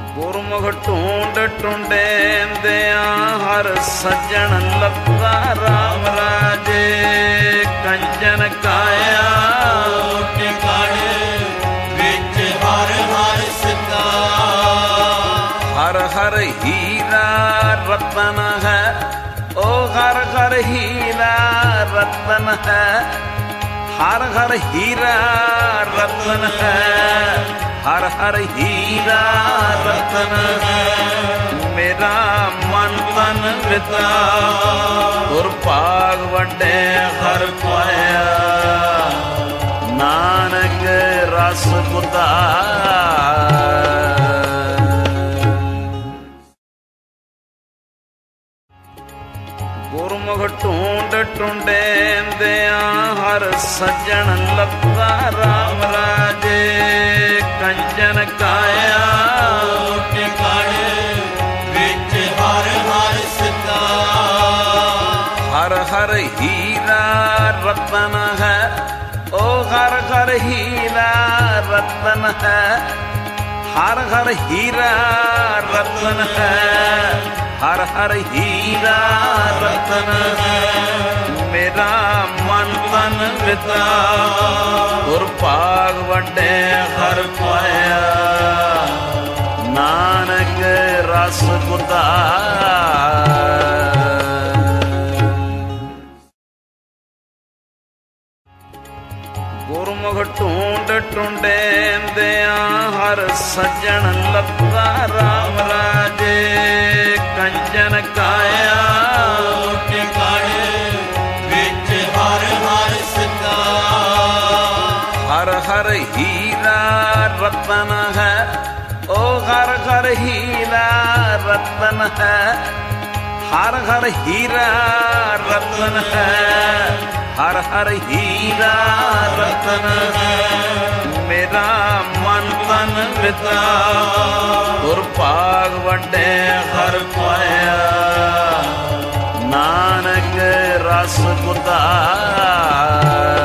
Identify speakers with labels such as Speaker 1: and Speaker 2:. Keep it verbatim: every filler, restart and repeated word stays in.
Speaker 1: ਗੁਰਮੁਖ ਢੂੰਡ ਟੁੰਡੇਂਦਿਆਂ ਹਰ ਸੱਜਣ ਲੱਗਾ ਰਾਮ ਰਾਜੇ ਕੰਚਨ ਕਾਇਆ ਟਿਕਾਣੇ ਵਿੱਚ ਹਰ ਹਰ ਸਿੱਧਾ ਹਰ ਹਰ ਹੀਰਾ ਰਤਨ ਹੈ ਓ ਹਰ ਹਰ ਹੀਰਾ ਰਤਨ ਹੈ ਹਰ ਹਰ ਹੀਰਾ ਰਤਨ ਹੈ ਹਰ ਹਰ ਹੀਰਾ ਰਤਨ ਹੈ ਮੇਰਾ ਮਨ ਤਨ ਵਿਤਾ ਗੁਰ ਭਾਗ ਵੱਡੇ ਹਰ ਪਾਇਆ ਨਾਨਕ ਰਸ ਕੁਤਾ ਗੁਰਮੁਖ ਢੂੰਡ ਟੁੰਡੇਂਦਿਆਂ ਹਰ ਸੱਜਣ ਲੱਗਾ ਰਾਮ ਰਾਜੇ ਕੰਚਨ ਕਾਇਆ ਟਿਕਾਣੇ ਵਿੱਚ ਹਰ ਹਰ ਸਿੱਧਾ ਹਰ ਹਰ ਹੀਰਾ ਰਤਨ ਹੈ ਓ ਹਰ ਹਰ ਹੀਰਾ ਰਤਨ ਹੈ ਹਰ ਹਰ ਹੀਰਾ ਰਤਨ ਹੈ ਹਰ ਹਰ ਹੀਰਾ ਰਤਨ ਹੈ ਮੇਰਾ ਮਨ ਤਨ ਵਿਤਾ ਗੁਰ ਭਾਗ ਵੱਡੇ ਹਰ ਪਾਇਆ ਨਾਨਕ ਰਸ ਕੁਤਾ ਗੁਰਮੁਖ ਢੂੰਡ ਟੁੰਡੇਂਦਿਆਂ ਹਰ ਸੱਜਣ ਲੱਗਾ ਰਾਮ ਰਾਜੇ ਕੰਚਨ ਕਾਇਆ ਟਿਕਾਣੇ ਵਿੱਚ ਹਰ ਹਰ ਸਿੱਧਾ ਹਰ ਹਰ ਹੀਰਾ ਰਤਨ ਹੈ ਓ ਹਰ ਹਰ ਹੀਰਾ ਰਤਨ ਹੈ ਹਰ ਹਰ ਹੀਰਾ ਰਤਨ ਹੈ ਹਰ ਹਰ ਹੀਰਾ ਰਤਨ ਹੈ ਮੇਰਾ ਮਨ ਤਨ ਵਿਤਾ ਗੁਰ ਭਾਗ ਵੱਡੇ ਹਰ ਪਾਇਆ ਨਾਨਕ ਰਸ ਕੁਤਾ